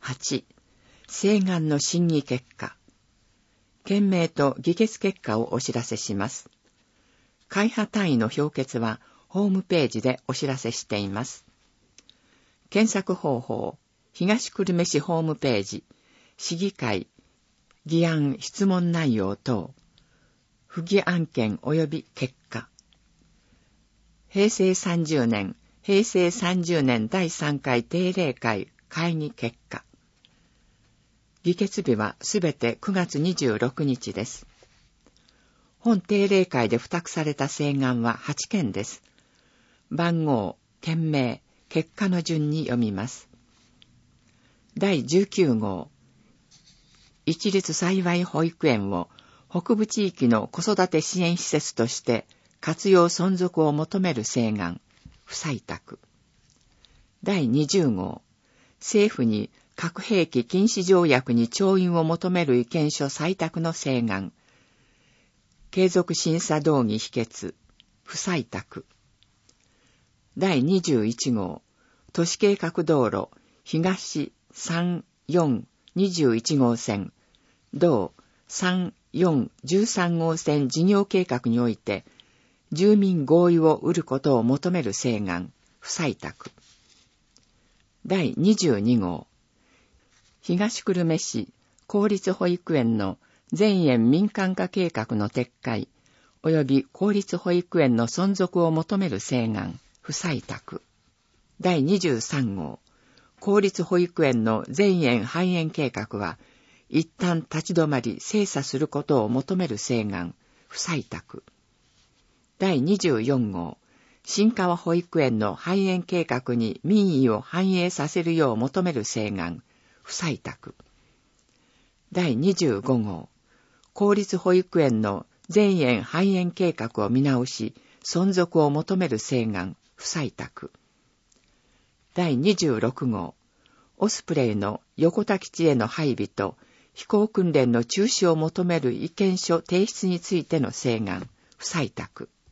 8、請願の審議結果。件名と議決結果をお知らせします。会派単位の評決はホームページでお知らせしています。検索方法、東久留米市ホームページ、市議会、議案質問内容等、不議案件及び結果。平成30年第3回定例会会議結果。議決日はすべて9月26日です。本定例会で付託された請願は8件です。番号、件名、結果の順に読みます。第19号、一律幸保育園を北部地域の子育て支援施設として活用存続を求める請願、不採択。第20号、政府に核兵器禁止条約に調印を求める意見書採択の請願、継続審査動議否決、不採択。第21号、都市計画道路東3、4、21号線、同3、4、13号線事業計画において、住民合意を得ることを求める請願、不採択。第22号、東久留米市公立保育園の全園民間化計画の撤回及び公立保育園の存続を求める請願、不採択。第23号、公立保育園の全園廃園計画は一旦立ち止まり精査することを求める請願、不採択。第24号、新川保育園の廃園計画に民意を反映させるよう求める請願、不採択。第25号、公立保育園の全園廃園計画を見直し、存続を求める請願、不採択。第26号、オスプレイの横田基地への配備と飛行訓練の中止を求める意見書提出についての請願、不採択。